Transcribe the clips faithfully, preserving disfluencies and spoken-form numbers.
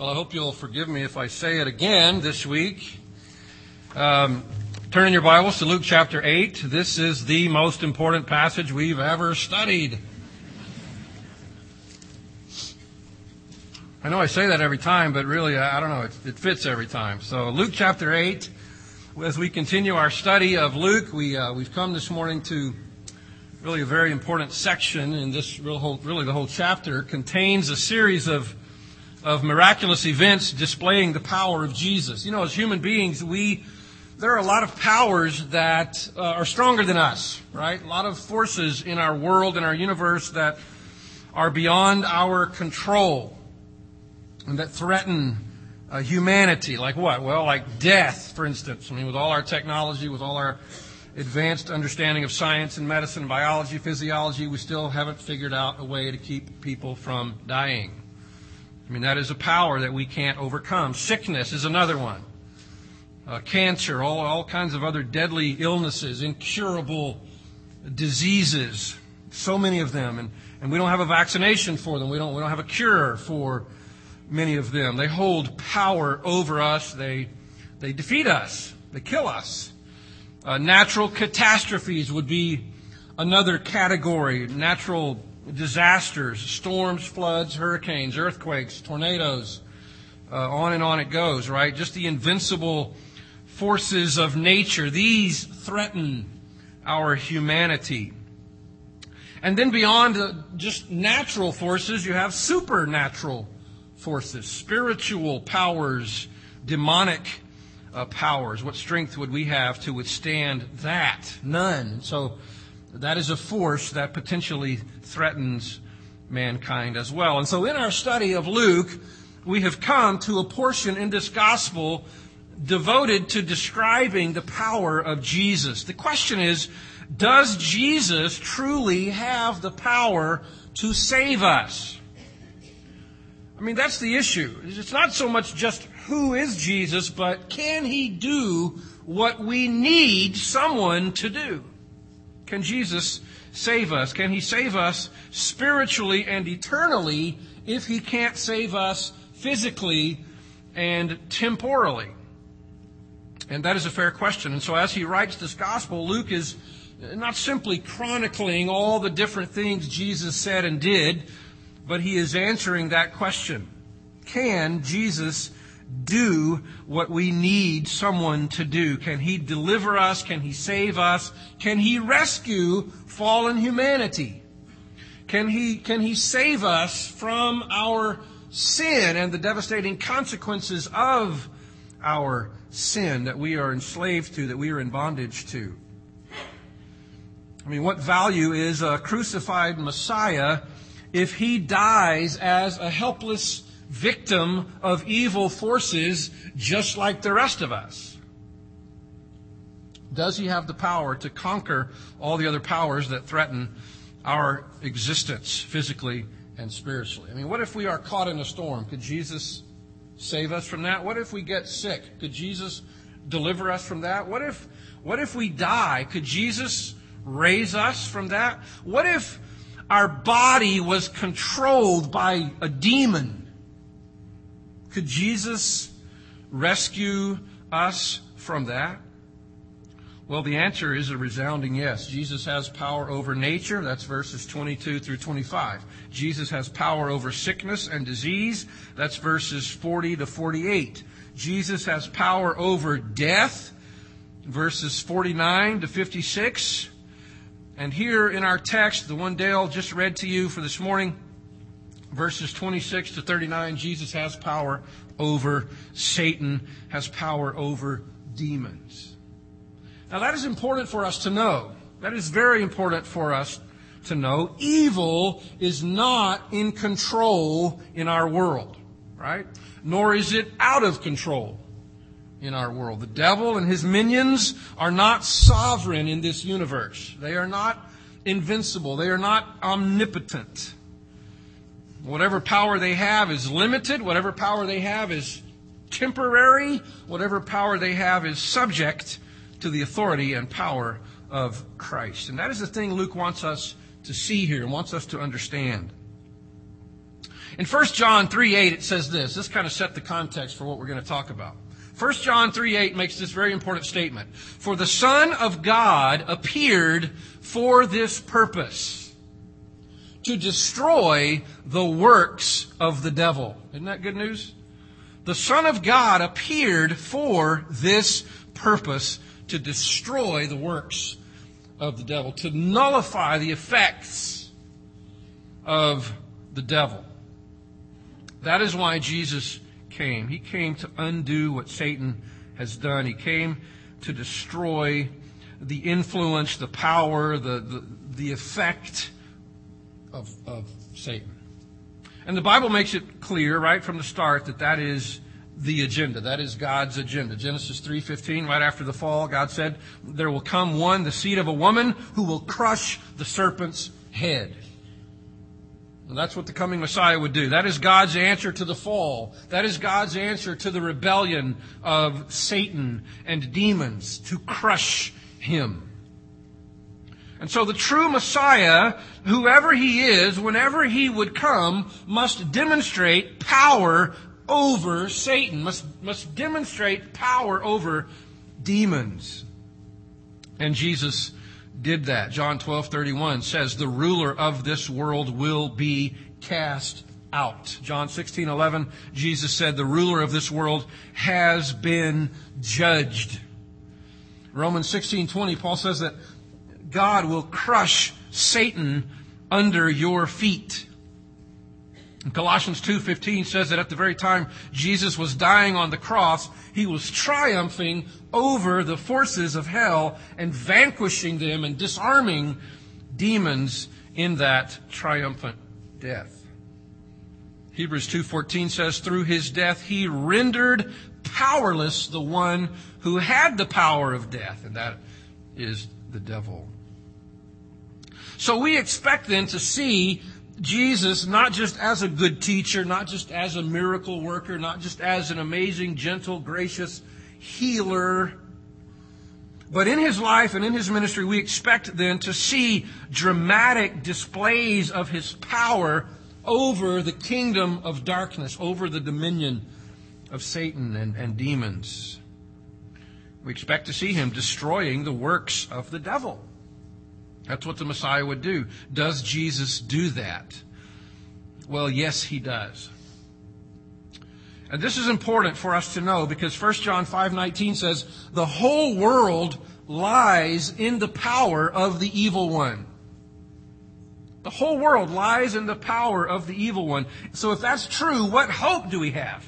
Well, I hope you'll forgive me if I say it again this week. Um, turn in your Bibles to Luke chapter eight. This is the most important passage we've ever studied. I know I say that every time, but really, I don't know, it, it fits every time. So Luke chapter eight, as we continue our study of Luke, we, uh, we've come this morning to really a very important section in this real whole, really the whole chapter contains a series of of miraculous events displaying the power of Jesus. You know, as human beings, we there are a lot of powers that uh, are stronger than us, right? A lot of forces in our world, in our universe, that are beyond our control and that threaten uh, humanity. Like what? Well, like death, for instance. I mean, with all our technology, with all our advanced understanding of science and medicine, biology, physiology, we still haven't figured out a way to keep people from dying. I mean, that is a power that we can't overcome. Sickness is another one. Uh, cancer, all, all kinds of other deadly illnesses, incurable diseases, so many of them. And, and we don't have a vaccination for them. We don't, we don't have a cure for many of them. They hold power over us. They, they defeat us. They kill us. Uh, natural catastrophes would be another category. Natural disasters, storms, floods, hurricanes, earthquakes, tornadoes, uh, on and on it goes, right? Just the invincible forces of nature. These threaten our humanity. And then beyond uh, just natural forces, you have supernatural forces, spiritual powers, demonic uh, powers. What strength would we have to withstand that? None. So that is a force that potentially threatens mankind as well. And so in our study of Luke, we have come to a portion in this gospel devoted to describing the power of Jesus. The question is, does Jesus truly have the power to save us? I mean, that's the issue. It's not so much just who is Jesus, but can he do what we need someone to do? Can Jesus save us? Can he save us spiritually and eternally if he can't save us physically and temporally? And that is a fair question. And so as he writes this gospel, Luke is not simply chronicling all the different things Jesus said and did, but he is answering that question. Can Jesus do what we need someone to do? Can he deliver us? Can he save us? Can he rescue fallen humanity? Can he, can he save us from our sin and the devastating consequences of our sin that we are enslaved to, that we are in bondage to? I mean, what value is a crucified Messiah if he dies as a helpless victim of evil forces just like the rest of us? Does he have the power to conquer all the other powers that threaten our existence physically and spiritually? I mean, what if we are caught in a storm? Could Jesus save us from that? What if we get sick? Could Jesus deliver us from that? What if, what if we die? Could Jesus raise us from that? What if our body was controlled by a demon? Could Jesus rescue us from that? Well, the answer is a resounding yes. Jesus has power over nature. That's verses twenty-two through twenty-five. Jesus has power over sickness and disease. That's verses forty to forty-eight. Jesus has power over death. Verses forty-nine to fifty-six. And here in our text, the one Dale just read to you for this morning, verses twenty-six to thirty-nine, Jesus has power over Satan, has power over demons. Now that is important for us to know. That is very important for us to know. Evil is not in control in our world, right? Nor is it out of control in our world. The devil and his minions are not sovereign in this universe. They are not invincible. They are not omnipotent. Whatever power they have is limited. Whatever power they have is temporary. Whatever power they have is subject to the authority and power of Christ. And that is the thing Luke wants us to see here and wants us to understand. In First John three eight, it says this. This kind of set the context for what we're going to talk about. First John three eight makes this very important statement. For the Son of God appeared for this purpose, to destroy the works of the devil. Isn't that good news? The Son of God appeared for this purpose, to destroy the works of the devil, to nullify the effects of the devil. That is why Jesus came. He came to undo what Satan has done. He came to destroy the influence, the power, the, the, the effect of, of Satan. And the Bible makes it clear right from the start that that is the agenda. That is God's agenda. Genesis three fifteen, right after the fall, God said, there will come one, the seed of a woman, who will crush the serpent's head. And that's what the coming Messiah would do. That is God's answer to the fall. That is God's answer to the rebellion of Satan and demons, to crush him. And so the true Messiah, whoever he is, whenever he would come, must demonstrate power over Satan, must, must demonstrate power over demons. And Jesus did that. John twelve thirty-one says, the ruler of this world will be cast out. John sixteen eleven, Jesus said, the ruler of this world has been judged. Romans sixteen twenty, Paul says that God will crush Satan under your feet. And Colossians two fifteen says that at the very time Jesus was dying on the cross, he was triumphing over the forces of hell and vanquishing them and disarming demons in that triumphant death. Hebrews two fourteen says, through his death he rendered powerless the one who had the power of death, and that is the devil. So we expect then to see Jesus not just as a good teacher, not just as a miracle worker, not just as an amazing, gentle, gracious healer, but in his life and in his ministry, we expect then to see dramatic displays of his power over the kingdom of darkness, over the dominion of Satan and, and demons. We expect to see him destroying the works of the devil. That's what the Messiah would do. Does Jesus do that? Well, yes, he does. And this is important for us to know because First John five nineteen says, the whole world lies in the power of the evil one. The whole world lies in the power of the evil one. So if that's true, what hope do we have?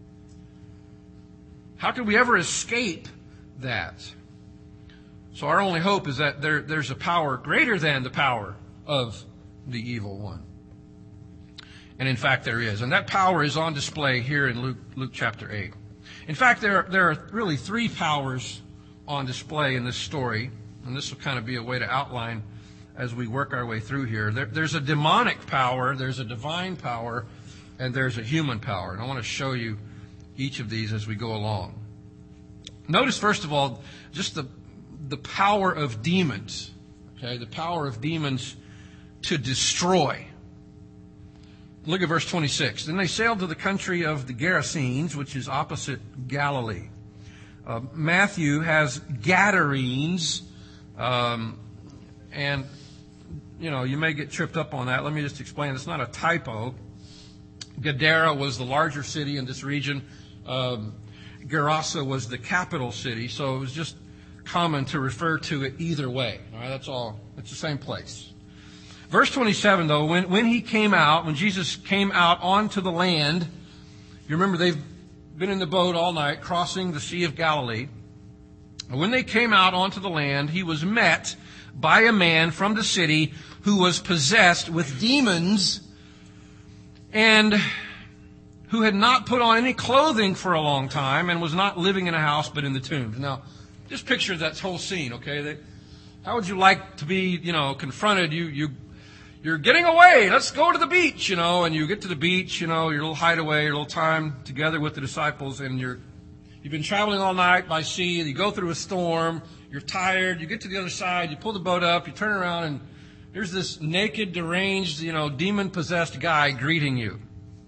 How can we ever escape that? So our only hope is that there, there's a power greater than the power of the evil one. And in fact, there is. And that power is on display here in Luke, Luke chapter eight. In fact, there are, there are really three powers on display in this story. And this will kind of be a way to outline as we work our way through here. There, there's a demonic power, there's a divine power, and there's a human power. And I want to show you each of these as we go along. Notice, first of all, just the the power of demons, okay, the power of demons to destroy. Look at verse twenty-six. Then they sailed to the country of the Gerasenes, which is opposite Galilee. Uh, Matthew has Gadarenes, um, and, you know, you may get tripped up on that. Let me just explain. It's not a typo. Gadara was the larger city in this region. Um, Gerasa was the capital city, so it was just common to refer to it either way. All right, that's all. It's the same place. Verse twenty-seven, though, when, when he came out, when Jesus came out onto the land, you remember they've been in the boat all night crossing the Sea of Galilee. When they came out onto the land, he was met by a man from the city who was possessed with demons and who had not put on any clothing for a long time and was not living in a house but in the tombs. Now, just picture that whole scene, okay? That, how would you like to be, you know, confronted? You, you, you're getting away. Let's go to the beach, you know. And you get to the beach, you know, your little hideaway, your little time together with the disciples, and you're, you've been traveling all night by sea. You go through a storm. You're tired. You get to the other side. You pull the boat up. You turn around, and there's this naked, deranged, you know, demon-possessed guy greeting you.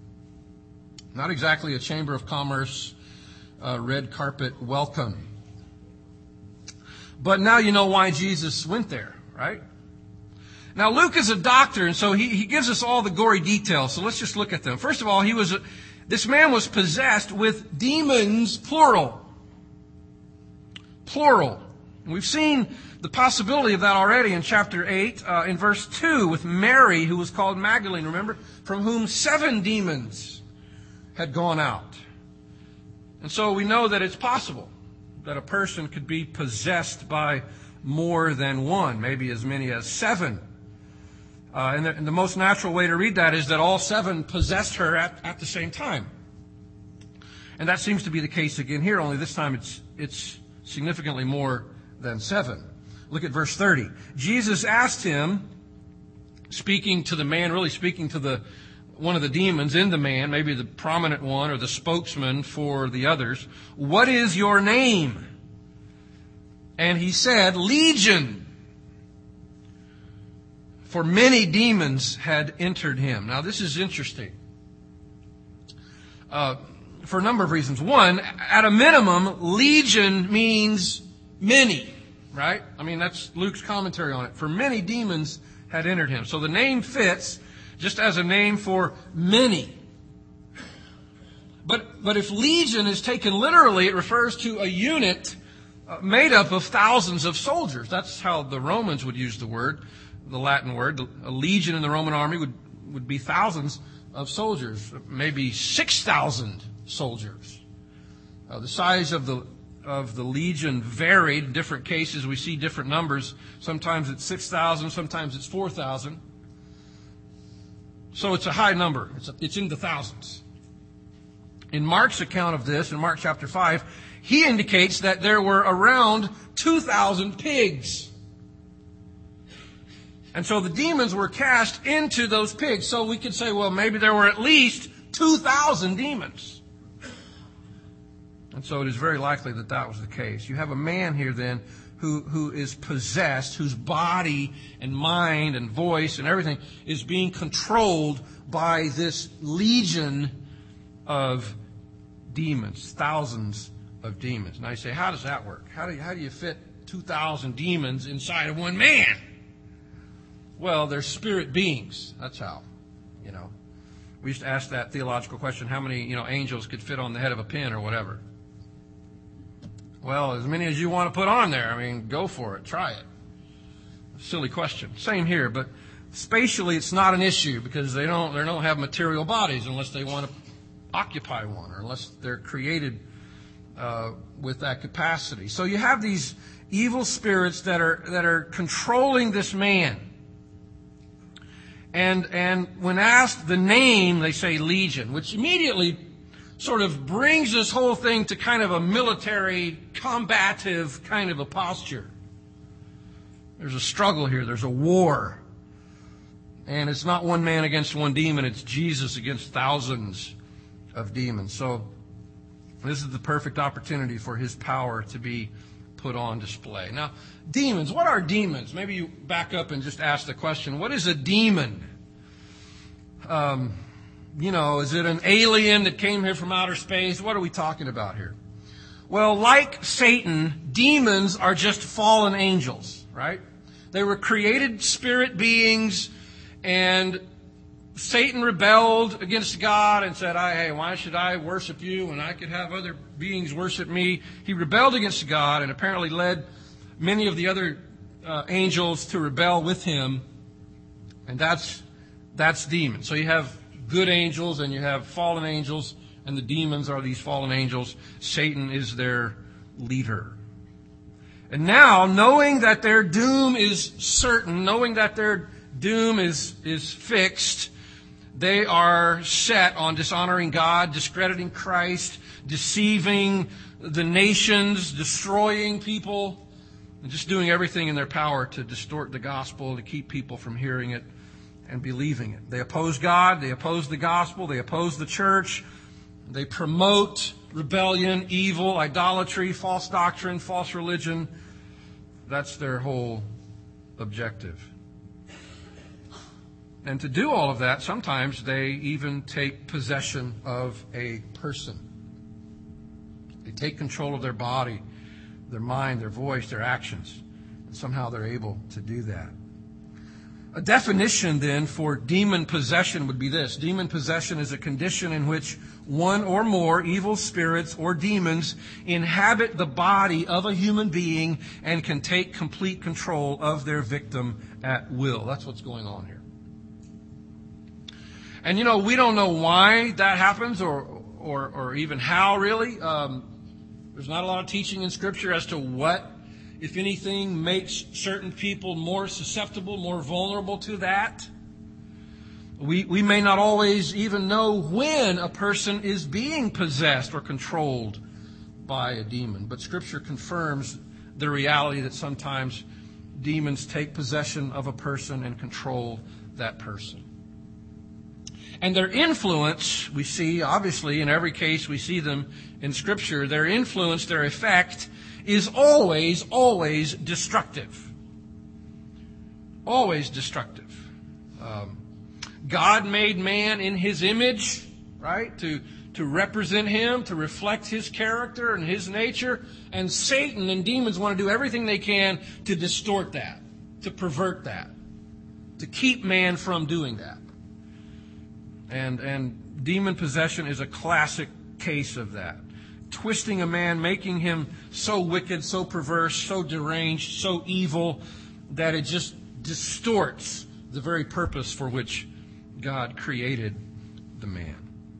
Not exactly a Chamber of Commerce uh, red carpet welcome. But now you know why Jesus went there, right? Now Luke is a doctor, and so he, he gives us all the gory details. So let's just look at them. First of all, he was a, this man was possessed with demons, plural. Plural. And we've seen the possibility of that already in chapter eight, uh, in verse two, with Mary, who was called Magdalene, remember? From whom seven demons had gone out. And so we know that it's possible that a person could be possessed by more than one, maybe as many as seven. Uh, and, the, and the most natural way to read that is that all seven possessed her at, at the same time. And that seems to be the case again here, only this time it's it's significantly more than seven. Look at verse thirty. Jesus asked him, speaking to the man, really speaking to the one of the demons in the man, maybe the prominent one or the spokesman for the others, "What is your name?" And he said, "Legion." For many demons had entered him. Now this is interesting. Uh, for a number of reasons. One, at a minimum, legion means many, right? I mean, that's Luke's commentary on it. For many demons had entered him. So the name fits just as a name for many. But, but if legion is taken literally, it refers to a unit uh, made up of thousands of soldiers. That's how the Romans would use the word, the Latin word. A legion in the Roman army would, would be thousands of soldiers, maybe six thousand soldiers. Uh, the size of the of the legion varied. In different cases, we see different numbers. Sometimes it's six thousand, sometimes it's four thousand. So it's a high number. It's, a, it's in the thousands. In Mark's account of this, in Mark chapter five, he indicates that there were around two thousand pigs. And so the demons were cast into those pigs. So we could say, well, maybe there were at least two thousand demons. And so it is very likely that that was the case. You have a man here then who, who is possessed, whose body and mind and voice and everything is being controlled by this legion of demons, thousands of demons. Now you say, how does that work? How do you, how do you fit two thousand demons inside of one man? Well, they're spirit beings. That's how, you know. We used to ask that theological question, how many, you know, angels could fit on the head of a pin or whatever? Well, as many as you want to put on there. I mean, go for it. Try it. Silly question. Same here, but spatially it's not an issue because they don't they don't have material bodies unless they want to occupy one or unless they're created uh, with that capacity. So you have these evil spirits that are that are controlling this man. And and when asked the name, they say legion, which immediately sort of brings this whole thing to kind of a military, combative kind of a posture. There's a struggle here. There's a war. And it's not one man against one demon. It's Jesus against thousands of demons. So this is the perfect opportunity for his power to be put on display. Now, demons. What are demons? Maybe you back up and just ask the question, what is a demon? Um, you know, is it an alien that came here from outer space? What are we talking about here? Well, like Satan, demons are just fallen angels, right? They were created spirit beings, and Satan rebelled against God and said, hey, why should I worship you when I could have other beings worship me? He rebelled against God and apparently led many of the other uh, angels to rebel with him. And that's that's demons. So you have good angels and you have fallen angels, and the demons are these fallen angels. Satan is their leader. And now, knowing that their doom is certain, knowing that their doom is, is fixed, they are set on dishonoring God, discrediting Christ, deceiving the nations, destroying people, and just doing everything in their power to distort the gospel, to keep people from hearing it and believing it. They oppose God, they oppose the gospel, they oppose the church, they promote rebellion, evil, idolatry, false doctrine, false religion. That's their whole objective. And to do all of that, sometimes they even take possession of a person. They take control of their body, their mind, their voice, their actions. And somehow they're able to do that. A definition then for demon possession would be this. Demon possession is a condition in which one or more evil spirits or demons inhabit the body of a human being and can take complete control of their victim at will. That's what's going on here. And you know, we don't know why that happens or or, or even how really. Um, there's not a lot of teaching in Scripture as to what, if anything, makes certain people more susceptible, more vulnerable to that. We we may not always even know when a person is being possessed or controlled by a demon. But Scripture confirms the reality that sometimes demons take possession of a person and control that person. And their influence, we see, obviously, in every case we see them in Scripture, their influence, their effect is always, always destructive. Always destructive. Um, God made man in His image, right, to, to represent Him, to reflect His character and His nature. And Satan and demons want to do everything they can to distort that, to pervert that, to keep man from doing that. And, and demon possession is a classic case of that. Twisting a man, making him so wicked, so perverse, so deranged, so evil, that it just distorts the very purpose for which God created the man.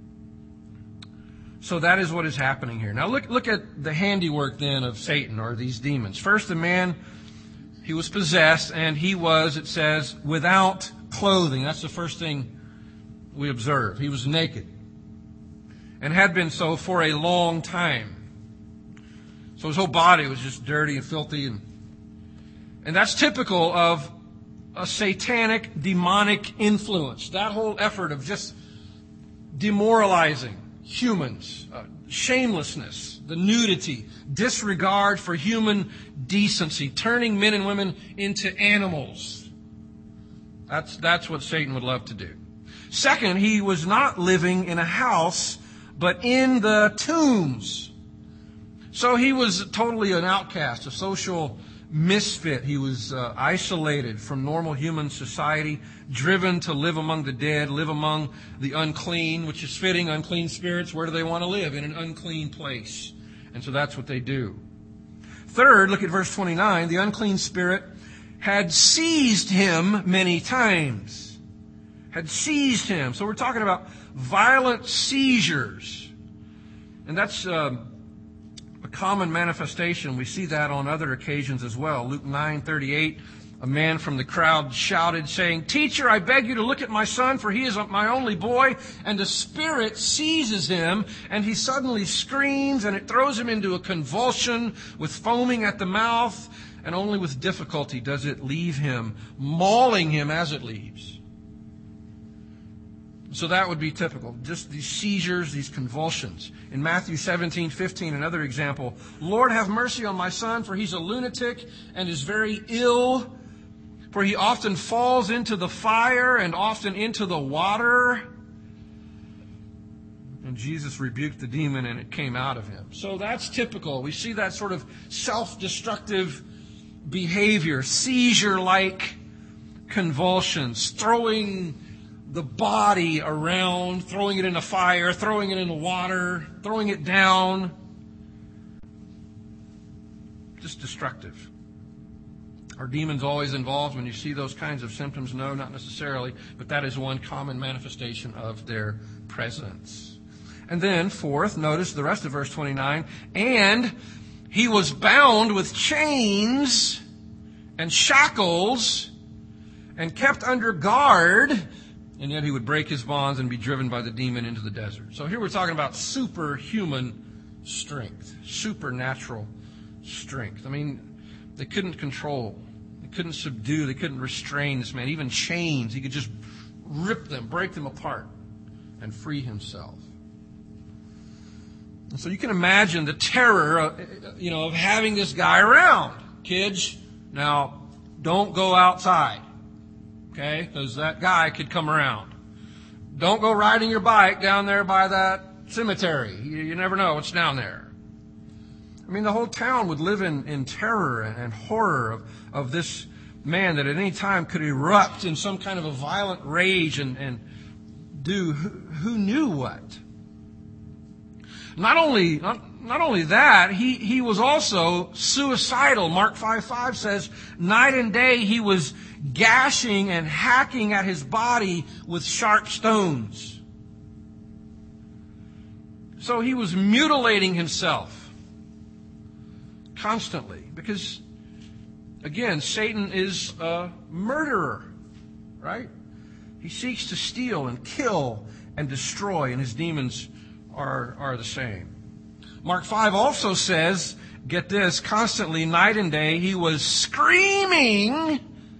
So that is what is happening here. Now look, look at the handiwork then of Satan or these demons. First, the man, he was possessed, and he was, it says, without clothing. That's the first thing we observe. He was naked, and had been so for a long time. So his whole body was just dirty and filthy. And, and that's typical of a satanic, demonic influence. That whole effort of just demoralizing humans, uh, shamelessness, the nudity, disregard for human decency, turning men and women into animals. That's, that's what Satan would love to do. Second, he was not living in a house, but in the tombs. So he was totally an outcast, a social misfit. He was uh, isolated from normal human society, driven to live among the dead, live among the unclean, which is fitting. Unclean spirits, where do they want to live? In an unclean place. And so that's what they do. Third, look at verse twenty-nine. The unclean spirit had seized him many times. Had seized him. So we're talking about violent seizures. And that's uh, a common manifestation. We see that on other occasions as well. Luke nine thirty-eight, a man from the crowd shouted, saying, "Teacher, I beg you to look at my son, for he is my only boy." And the spirit seizes him, and he suddenly screams, and it throws him into a convulsion with foaming at the mouth, and only with difficulty does it leave him, mauling him as it leaves. So that would be typical. Just these seizures, these convulsions. In Matthew seventeen fifteen, another example. "Lord, have mercy on my son, for he's a lunatic and is very ill. For he often falls into the fire and often into the water." And Jesus rebuked the demon, and it came out of him. So that's typical. We see that sort of self-destructive behavior, seizure-like convulsions, throwing the body around, throwing it in the fire, throwing it in the water, throwing it down. Just destructive. Are demons always involved when you see those kinds of symptoms? No, not necessarily, but that is one common manifestation of their presence. And then, fourth, notice the rest of verse twenty-nine, "And he was bound with chains and shackles and kept under guard, and yet he would break his bonds and be driven by the demon into the desert." So here we're talking about superhuman strength, supernatural strength. I mean, they couldn't control, they couldn't subdue, they couldn't restrain this man. Even chains, he could just rip them, break them apart, and free himself. And so you can imagine the terror, of, you know, of having this guy around. Kids, now don't go outside. okay? Because that guy could come around. Don't go riding your bike down there by that cemetery. You, you never know what's down there. I mean, the whole town would live in, in terror and, and horror of, of this man that at any time could erupt in some kind of a violent rage and, and do who, who knew what. Not only not, not only that, he, he was also suicidal. Mark five five says, night and day he was gashing and hacking at his body with sharp stones. So he was mutilating himself constantly because, again, Satan is a murderer, right? He seeks to steal and kill and destroy, and his demons are, are the same. Mark five also says, get this, constantly, night and day, he was screaming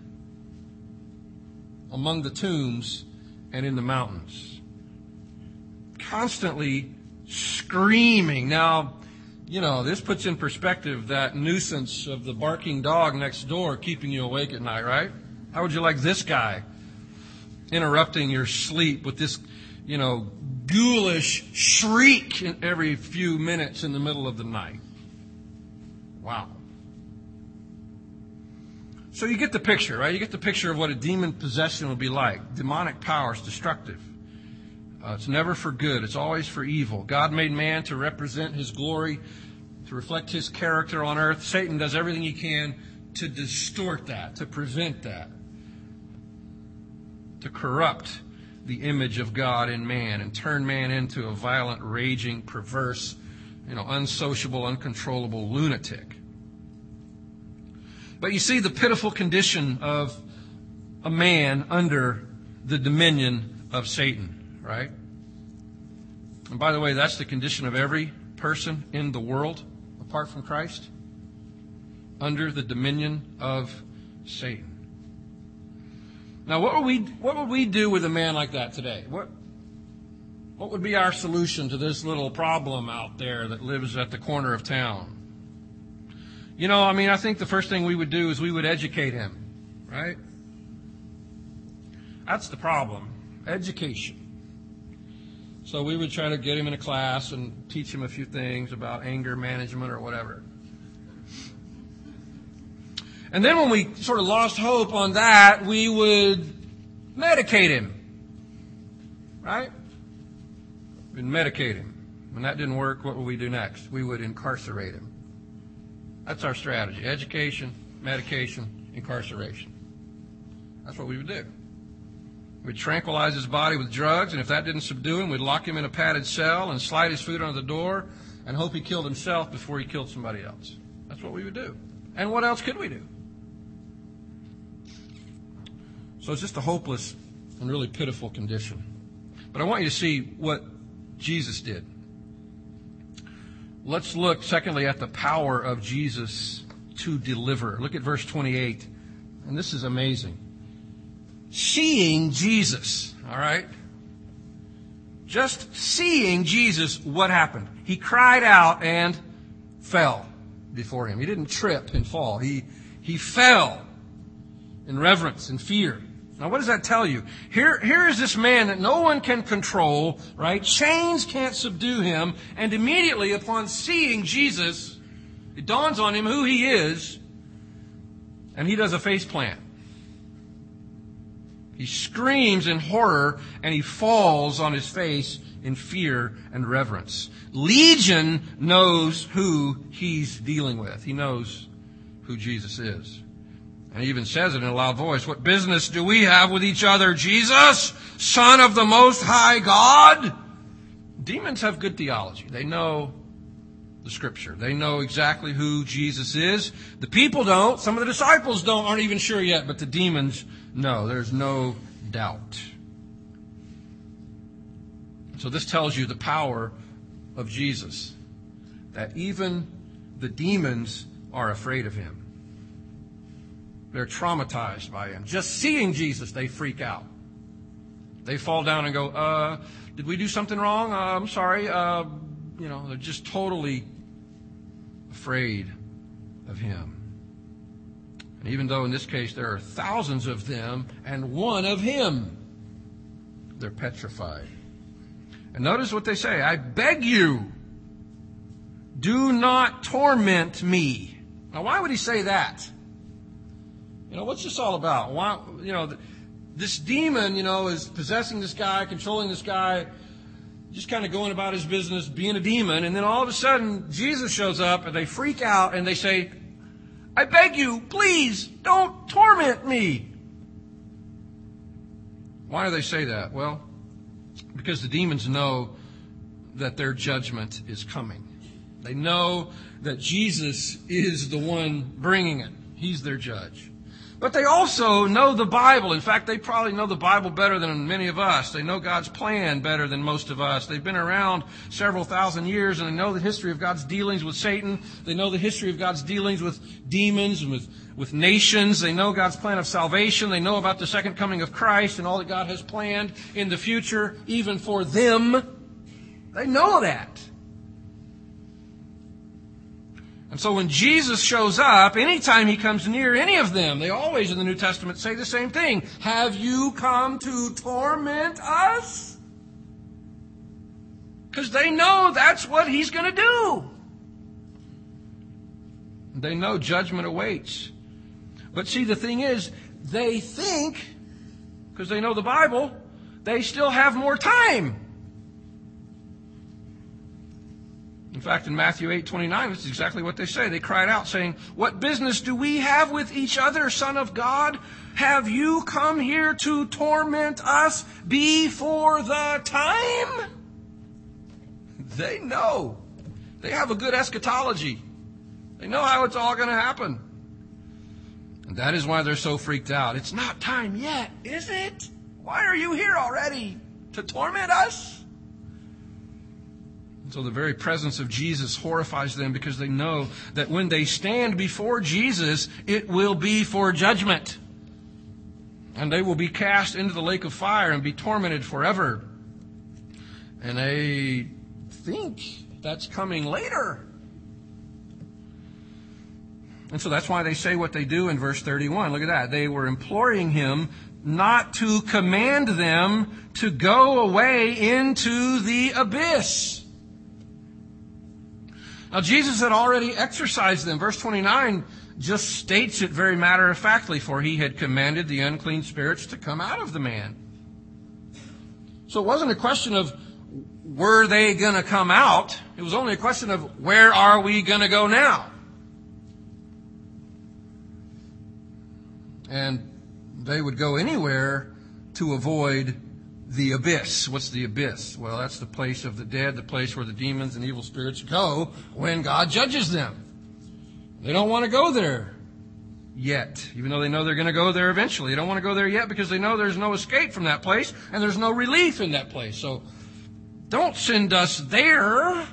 among the tombs and in the mountains. Constantly screaming. Now, you know, this puts in perspective that nuisance of the barking dog next door keeping you awake at night, right? How would you like this guy interrupting your sleep with this, you know, ghoulish shriek in every few minutes in the middle of the night? Wow. So you get the picture, right? You get the picture of what a demon possession would be like. Demonic power is destructive. Uh, it's never for good. It's always for evil. God made man to represent his glory, to reflect his character on earth. Satan does everything he can to distort that, to prevent that, to corrupt the image of God in man and turn man into a violent, raging, perverse, you know, unsociable, uncontrollable lunatic. But you see the pitiful condition of a man under the dominion of Satan, right? And by the way, that's the condition of every person in the world apart from Christ, under the dominion of Satan. Now, what would we what would we do with a man like that today? What what would be our solution to this little problem out there that lives at the corner of town? You know, I mean, I think the first thing we would do is we would educate him, right? That's the problem, education. So we would try to get him in a class and teach him a few things about anger management or whatever. And then when we sort of lost hope on that, we would medicate him, right? We'd medicate him. When that didn't work, what would we do next? We would incarcerate him. That's our strategy. Education, medication, incarceration. That's what we would do. We'd tranquilize his body with drugs, and if that didn't subdue him, we'd lock him in a padded cell and slide his food under the door and hope he killed himself before he killed somebody else. That's what we would do. And what else could we do? So it's just a hopeless and really pitiful condition. But I want you to see what Jesus did. Let's look, secondly, at the power of Jesus to deliver. Look at verse twenty-eight. And this is amazing. Seeing Jesus, all right? Just seeing Jesus, what happened? He cried out and fell before him. He didn't trip and fall. He, he fell in reverence and fear. Now, what does that tell you? Here, here is this man that no one can control, right? Chains can't subdue him. And immediately upon seeing Jesus, it dawns on him who he is. And he does a face plant. He screams in horror and he falls on his face in fear and reverence. Legion knows who he's dealing with. He knows who Jesus is. And he even says it in a loud voice, "What business do we have with each other, Jesus, Son of the Most High God?" Demons have good theology. They know the Scripture. They know exactly who Jesus is. The people don't. Some of the disciples don't, aren't even sure yet, but the demons know. There's no doubt. So this tells you the power of Jesus, that even the demons are afraid of him. They're traumatized by him. Just seeing Jesus, they freak out. They fall down and go, uh, did we do something wrong? Uh, I'm sorry. Uh, you know, they're just totally afraid of him. Even though in this case there are thousands of them and one of him, they're petrified. And notice what they say. I beg you, do not torment me. Now, why would he say that? You know, what's this all about? Why, you know, this demon, you know, is possessing this guy, controlling this guy, just kind of going about his business, being a demon. And then all of a sudden, Jesus shows up and they freak out and they say, I beg you, please, don't torment me. Why do they say that? Well, because the demons know that their judgment is coming. They know that Jesus is the one bringing it. He's their judge. But they also know the Bible. In fact, they probably know the Bible better than many of us. They know God's plan better than most of us. They've been around several thousand years, and they know the history of God's dealings with Satan. They know the history of God's dealings with demons and with, with nations. They know God's plan of salvation. They know about the second coming of Christ and all that God has planned in the future, even for them. They know that. And so when Jesus shows up, anytime he comes near any of them, they always in the New Testament say the same thing. Have you come to torment us? Because they know that's what he's going to do. They know judgment awaits. But see, the thing is, they think, because they know the Bible, they still have more time. In fact, in Matthew eight twenty-nine, this is exactly what they say. They cried out, saying, what business do we have with each other, Son of God? Have you come here to torment us before the time? They know. They have a good eschatology. They know how it's all going to happen. And that is why they're so freaked out. It's not time yet, is it? Why are you here already? To torment us? So the very presence of Jesus horrifies them because they know that when they stand before Jesus, it will be for judgment. And they will be cast into the lake of fire and be tormented forever. And they think that's coming later. And so that's why they say what they do in verse thirty-one. Look at that. They were imploring him not to command them to go away into the abyss. Now, Jesus had already exorcised them. Verse twenty-nine just states it very matter-of-factly, for he had commanded the unclean spirits to come out of the man. So it wasn't a question of were they going to come out. It was only a question of where are we going to go now? And they would go anywhere to avoid the abyss. What's the abyss? Well, that's the place of the dead, the place where the demons and evil spirits go when God judges them. They don't want to go there yet, even though they know they're going to go there eventually. They don't want to go there yet because they know there's no escape from that place and there's no relief in that place. So don't send us there.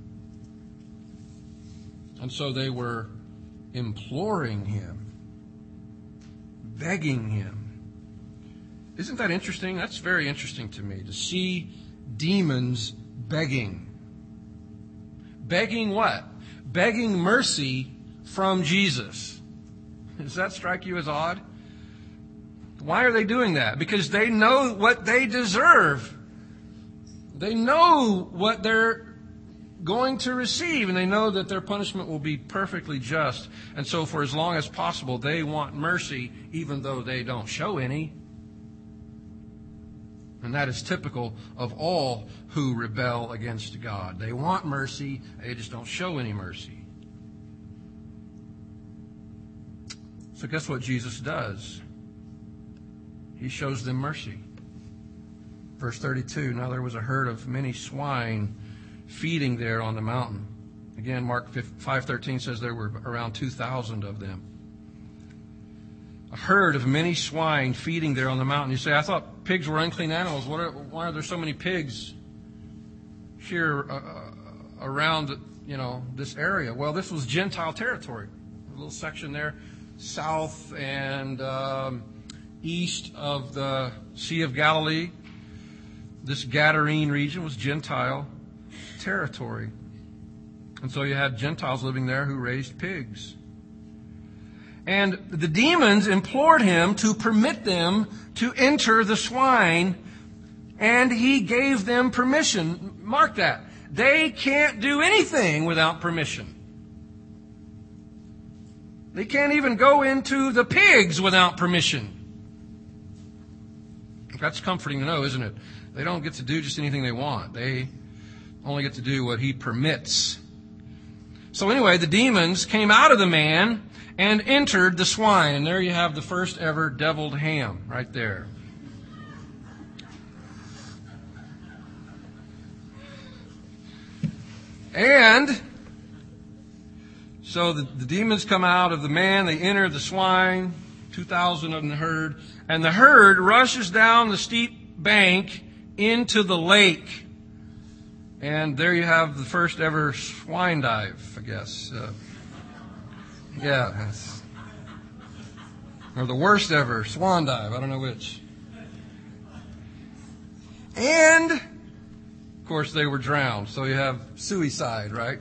And so they were imploring him, begging him. Isn't that interesting? That's very interesting to me, to see demons begging. Begging what? Begging mercy from Jesus. Does that strike you as odd? Why are they doing that? Because they know what they deserve. They know what they're going to receive, and they know that their punishment will be perfectly just. And so for as long as possible, they want mercy, even though they don't show any. And that is typical of all who rebel against God. They want mercy, they just don't show any mercy. So guess what Jesus does? He shows them mercy. Verse thirty-two, now there was a herd of many swine feeding there on the mountain. Again, Mark five thirteen says there were around two thousand of them. A herd of many swine feeding there on the mountain. You say, I thought pigs were unclean animals. What are, why are there so many pigs here uh, around, you know, this area? Well, this was Gentile territory. A little section there, south and um, east of the Sea of Galilee. This Gadarene region was Gentile territory. And so you had Gentiles living there who raised pigs. And the demons implored him to permit them to enter the swine, and he gave them permission. Mark that. They can't do anything without permission. They can't even go into the pigs without permission. That's comforting to know, isn't it? They don't get to do just anything they want. They only get to do what he permits. So anyway, the demons came out of the man and entered the swine. And there you have the first ever deviled ham right there. And so the, the demons come out of the man, they enter the swine, two thousand of them in the herd, and the herd rushes down the steep bank into the lake. And there you have the first ever swine dive, I guess. Uh, yeah. That's, or the worst ever swan dive, I don't know which. And, of course, they were drowned. So you have suicide, right?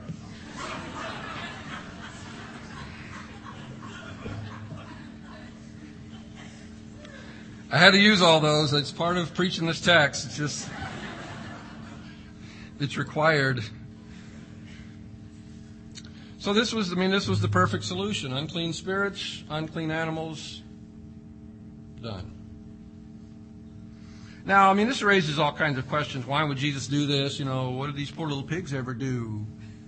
I had to use all those. It's part of preaching this text. It's just, it's required. So this was, I mean, this was the perfect solution. Unclean spirits, unclean animals, done. Now, I mean, this raises all kinds of questions. Why would Jesus do this? You know, what did these poor little pigs ever do?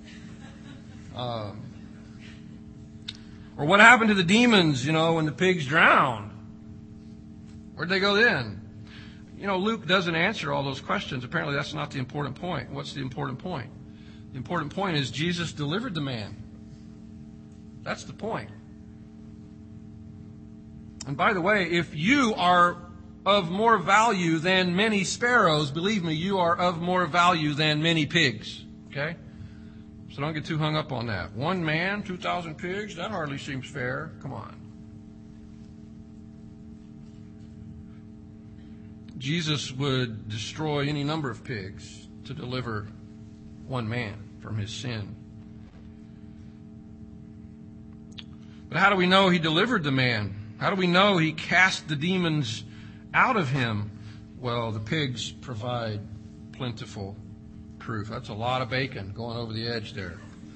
Um, or what happened to the demons, you know, when the pigs drowned? Where'd they go then? You know, Luke doesn't answer all those questions. Apparently that's not the important point. What's the important point? The important point is Jesus delivered the man. That's the point. And by the way, if you are of more value than many sparrows, believe me, you are of more value than many pigs. Okay? So don't get too hung up on that. One man, two thousand pigs, that hardly seems fair. Come on. Jesus would destroy any number of pigs to deliver one man from his sin. But how do we know he delivered the man? How do we know he cast the demons out of him? Well, the pigs provide plentiful proof. That's a lot of bacon going over the edge there.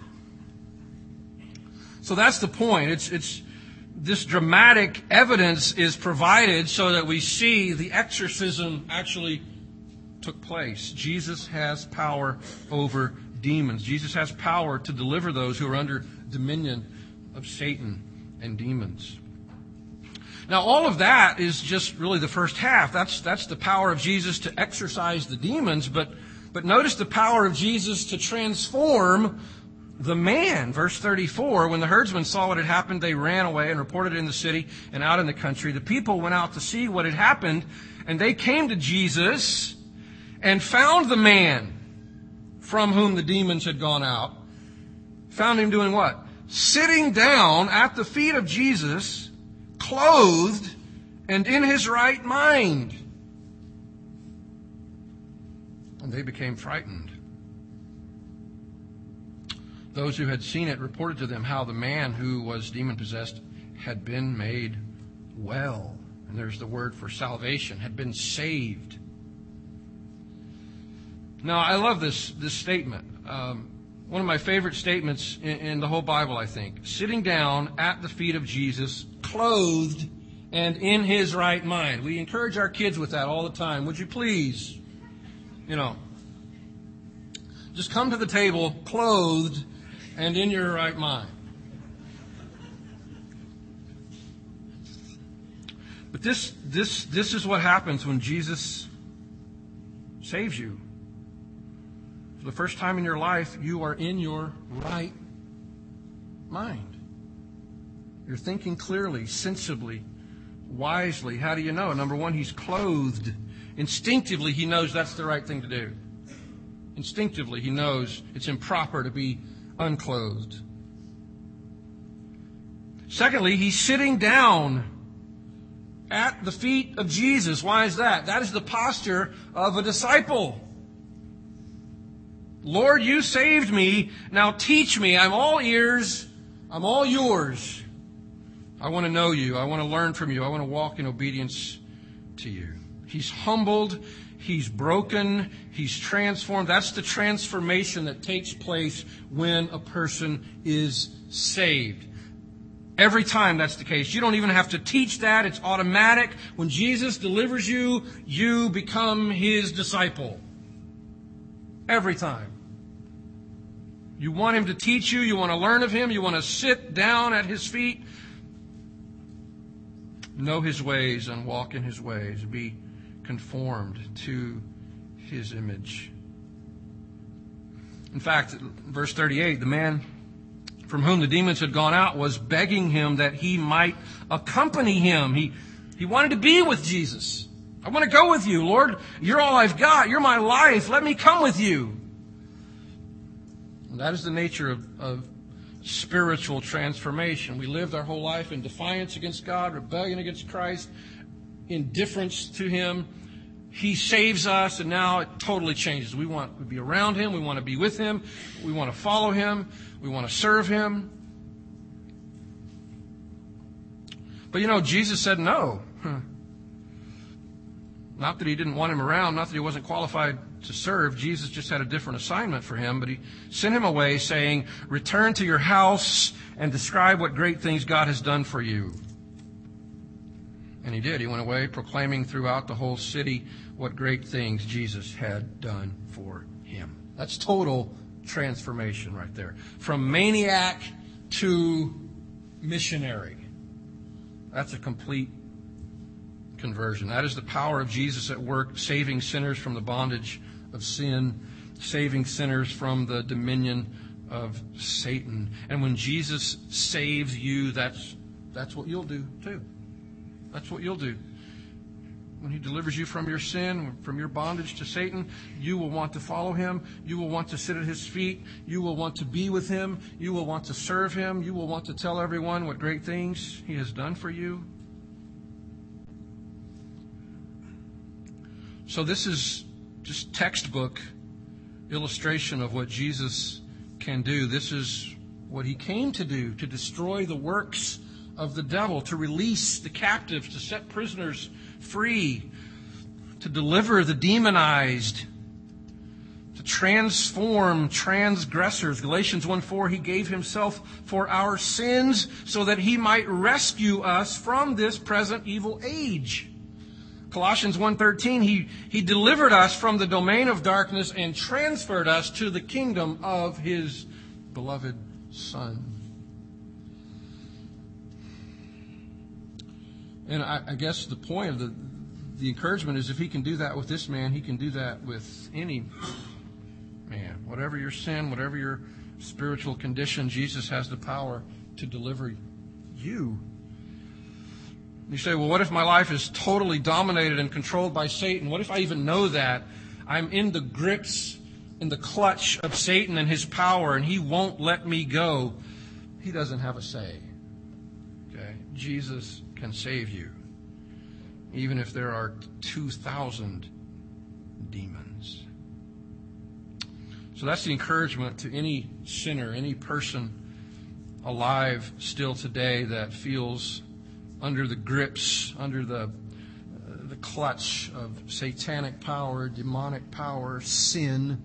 So that's the point. It's it's this dramatic evidence is provided so that we see the exorcism actually took place. Jesus has power over demons. Jesus has power to deliver those who are under dominion of Satan and demons. Now, all of that is just really the first half. That's that's the power of Jesus to exorcise the demons. But but notice the power of Jesus to transform the man. Verse thirty-four, when the herdsmen saw what had happened, they ran away and reported it in the city and out in the country. The people went out to see what had happened, and they came to Jesus and found the man from whom the demons had gone out. Found him doing what? Sitting down at the feet of Jesus, clothed and in his right mind. And they became frightened. Those who had seen it reported to them how the man who was demon-possessed had been made well. And there's the word for salvation, had been saved. Now, I love this, this statement. Um, one of my favorite statements in, in the whole Bible, I think. Sitting down at the feet of Jesus, clothed and in his right mind. We encourage our kids with that all the time. Would you please, you know, just come to the table clothed and in your right mind. But this this this is what happens when Jesus saves you. For the first time in your life, you are in your right mind. You're thinking clearly, sensibly, wisely. How do you know? Number one, he's clothed. Instinctively, he knows that's the right thing to do. Instinctively, he knows it's improper to be unclothed. Secondly, he's sitting down at the feet of Jesus. Why is that? That is the posture of a disciple. Lord, you saved me. Now teach me. I'm all ears. I'm all yours. I want to know you. I want to learn from you. I want to walk in obedience to you. He's humbled. He's broken. He's transformed. That's the transformation that takes place when a person is saved. Every time that's the case. You don't even have to teach that. It's automatic. When Jesus delivers you, you become His disciple. Every time. You want Him to teach you. You want to learn of Him. You want to sit down at His feet. Know His ways and walk in His ways. Be conformed to His image. In fact, verse thirty-eight, the man from whom the demons had gone out was begging Him that he might accompany Him. He, he wanted to be with Jesus. I want to go with you, Lord. You're all I've got. You're my life. Let me come with you. And that is the nature of, of spiritual transformation. We lived our whole life in defiance against God, rebellion against Christ, indifference to Him. He saves us, and now it totally changes. We want to be around Him. We want to be with Him. We want to follow Him. We want to serve Him. But you know, Jesus said no. Not that He didn't want him around, not that he wasn't qualified to serve. Jesus just had a different assignment for him, but He sent him away saying, return to your house and describe what great things God has done for you. And he did. He went away proclaiming throughout the whole city what great things Jesus had done for him. That's total transformation right there. From maniac to missionary. That's a complete conversion. That is the power of Jesus at work, saving sinners from the bondage of sin, saving sinners from the dominion of Satan. And when Jesus saves you, that's that's what you'll do too. That's what you'll do. When He delivers you from your sin, from your bondage to Satan, you will want to follow Him. You will want to sit at His feet. You will want to be with Him. You will want to serve Him. You will want to tell everyone what great things He has done for you. So this is just textbook illustration of what Jesus can do. This is what He came to do, to destroy the works of the devil, to release the captives, to set prisoners free, to deliver the demonized, to transform transgressors. Galatians one four, He gave Himself for our sins so that He might rescue us from this present evil age. Colossians one thirteen, he, he delivered us from the domain of darkness and transferred us to the kingdom of His beloved Son. And I, I guess the point of the, the encouragement is if He can do that with this man, He can do that with any man. Whatever your sin, whatever your spiritual condition, Jesus has the power to deliver you. You say, well, what if my life is totally dominated and controlled by Satan? What if I even know that? I'm in the grips, in the clutch of Satan and his power, and he won't let me go. He doesn't have a say. Okay? Jesus can save you, even if there are two thousand demons. So that's the encouragement to any sinner, any person alive still today that feels under the grips, under the, uh, the clutch of satanic power, demonic power, sin.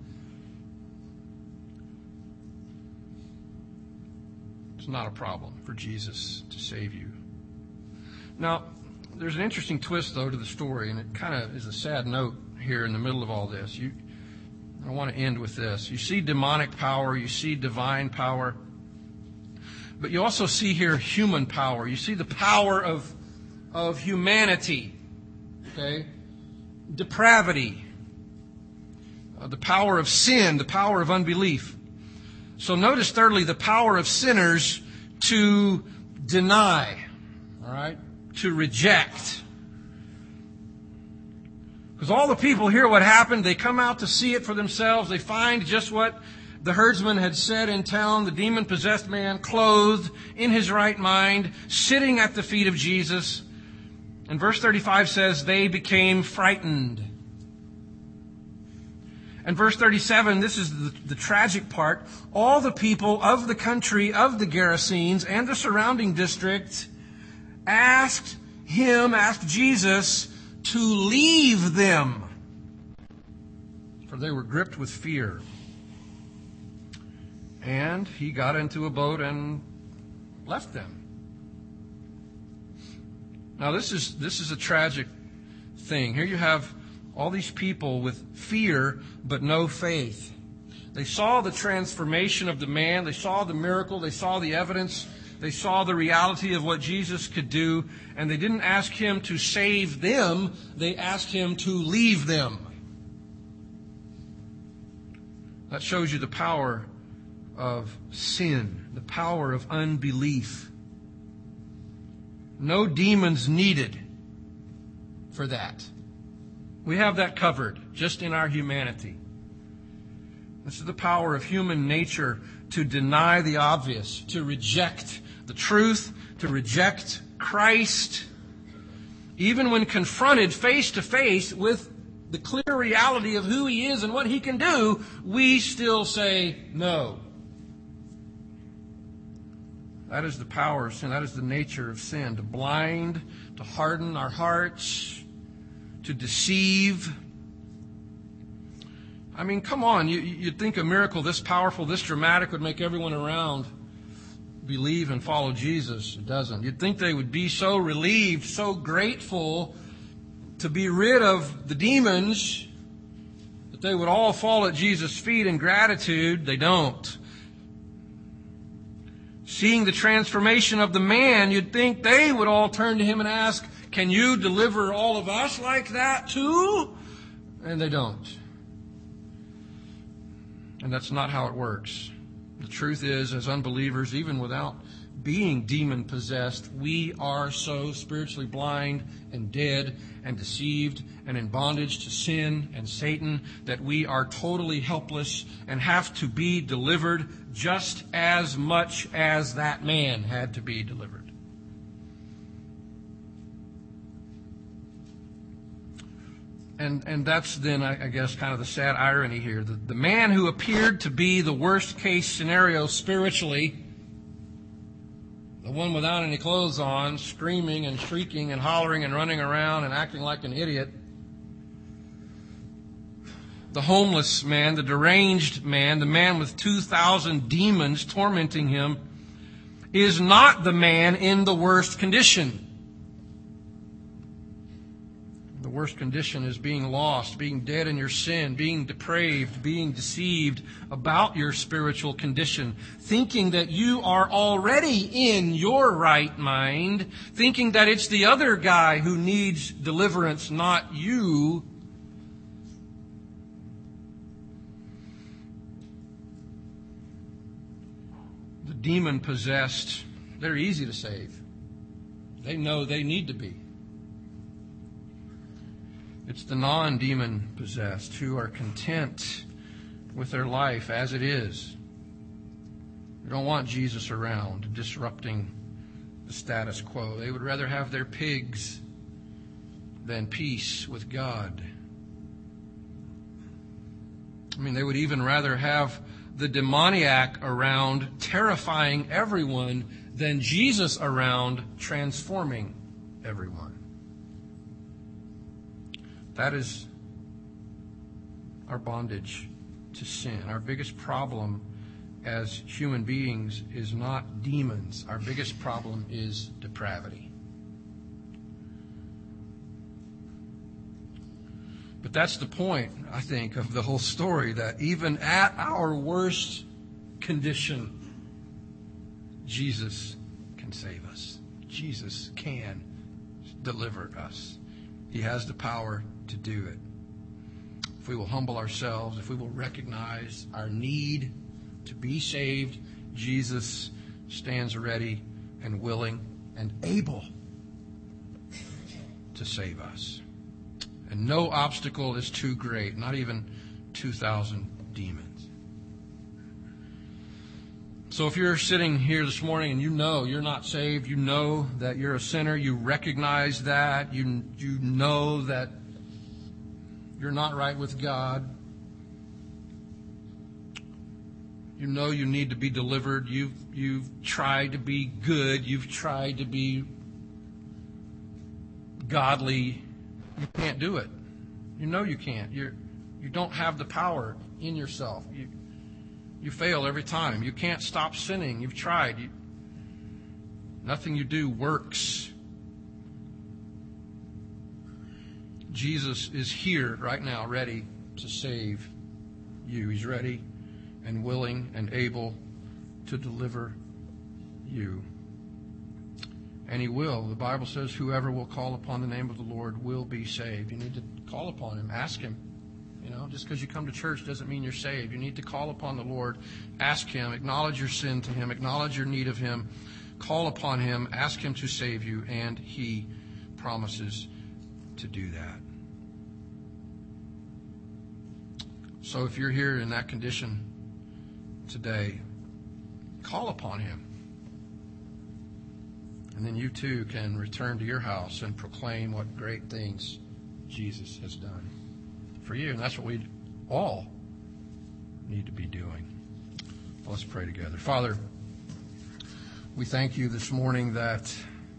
It's not a problem for Jesus to save you. Now, there's an interesting twist, though, to the story, and it kind of is a sad note here in the middle of all this. You, I want to end with this. You see demonic power, you see divine power, but you also see here human power. You see the power of, of humanity, okay? Depravity, uh, the power of sin, the power of unbelief. So notice, thirdly, the power of sinners to deny, all right? To reject. Because all the people hear what happened. They come out to see it for themselves. They find just what the herdsman had said in town. The demon-possessed man, clothed, in his right mind, sitting at the feet of Jesus. And verse thirty-five says, they became frightened. And verse thirty-seven, this is the, the tragic part. All the people of the country of the Gerasenes and the surrounding district asked him, asked Jesus, to leave them, for they were gripped with fear. And he got into a boat and left them. Now this is this is a tragic thing. Here you have all these people with fear but no faith. They saw the transformation of the man. They saw the miracle. They saw the evidence. They saw the reality of what Jesus could do. And they didn't ask him to save them. They asked him to leave them. That shows you the power of sin, the power of unbelief. No demons needed for that. We have that covered just in our humanity. This is the power of human nature to deny the obvious, to reject the truth, to reject Christ. Even when confronted face to face with the clear reality of who He is and what He can do, we still say no. That is the power of sin. That is the nature of sin. To blind, to harden our hearts, to deceive. I mean, come on. You, you'd think a miracle this powerful, this dramatic would make everyone around believe and follow Jesus. It doesn't. You'd think they would be so relieved, so grateful to be rid of the demons that they would all fall at Jesus' feet in gratitude. They don't. Seeing the transformation of the man, you'd think they would all turn to him and ask, "Can you deliver all of us like that too?" And they don't. And that's not how it works. The truth is, as unbelievers, even without being demon-possessed, we are so spiritually blind and dead and deceived and in bondage to sin and Satan that we are totally helpless and have to be delivered just as much as that man had to be delivered. And and that's then, I, I guess, kind of the sad irony here. The, the man who appeared to be the worst case scenario spiritually, the one without any clothes on, screaming and shrieking and hollering and running around and acting like an idiot. The homeless man, the deranged man, the man with two thousand demons tormenting him, is not the man in the worst condition. The worst condition is being lost, being dead in your sin, being depraved, being deceived about your spiritual condition, thinking that you are already in your right mind, thinking that it's the other guy who needs deliverance, not you. The demon-possessed, they're easy to save. They know they need to be. It's the non-demon possessed who are content with their life as it is. They don't want Jesus around, disrupting the status quo. They would rather have their pigs than peace with God. I mean, they would even rather have the demoniac around, terrifying everyone, than Jesus around, transforming everyone. That is our bondage to sin. Our biggest problem as human beings is not demons. Our biggest problem is depravity. But that's the point, I think, of the whole story, that even at our worst condition, Jesus can save us. Jesus can deliver us. He has the power to do it. If we will humble ourselves, if we will recognize our need to be saved, Jesus stands ready and willing and able to save us. And no obstacle is too great, not even two thousand demons. So if you're sitting here this morning and you know you're not saved, you know that you're a sinner, you recognize that, you, you know that you're not right with God, you know you need to be delivered, you've, you've tried to be good, you've tried to be godly, you can't do it. You know you can't. You're, you don't have the power in yourself. You, you fail every time. You can't stop sinning. You've tried. You, nothing you do works. Jesus is here right now, ready to save you. He's ready and willing and able to deliver you. And He will. The Bible says whoever will call upon the name of the Lord will be saved. You need to call upon Him. Ask Him. You know, just because you come to church doesn't mean you're saved. You need to call upon the Lord. Ask Him. Acknowledge your sin to Him. Acknowledge your need of Him. Call upon Him. Ask Him to save you. And He promises to do that. So if you're here in that condition today, call upon Him. And then you too can return to your house and proclaim what great things Jesus has done for you. And that's what we all need to be doing. Well, let's pray together. Father, we thank You this morning that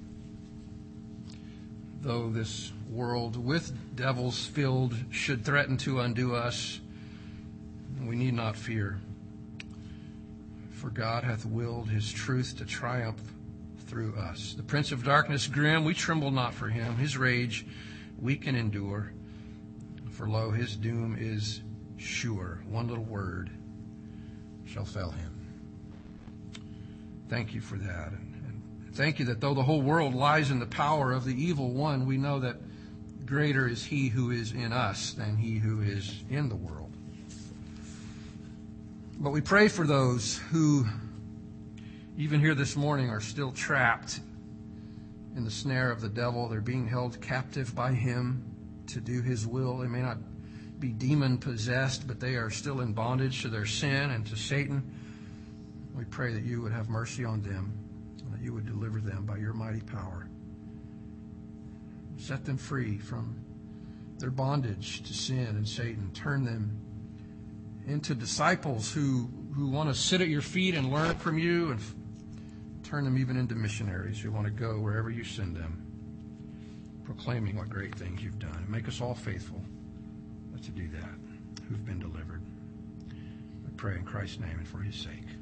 though this world with devils filled should threaten to undo us, we need not fear. For God hath willed His truth to triumph through us. The prince of darkness grim, we tremble not for him. His rage we can endure. For lo, his doom is sure. One little word shall fell him. Thank You for that. And thank You that though the whole world lies in the power of the evil one, we know that greater is He who is in us than he who is in the world. But we pray for those who, even here this morning, are still trapped in the snare of the devil. They're being held captive by him to do his will. They may not be demon-possessed, but they are still in bondage to their sin and to Satan. We pray that You would have mercy on them, and that You would deliver them by Your mighty power. Set them free from their bondage to sin and Satan. Turn them into disciples who, who want to sit at Your feet and learn from You, and f- turn them even into missionaries who want to go wherever You send them, proclaiming what great things You've done. And make us all faithful to do that, who've been delivered. We pray in Christ's name and for His sake.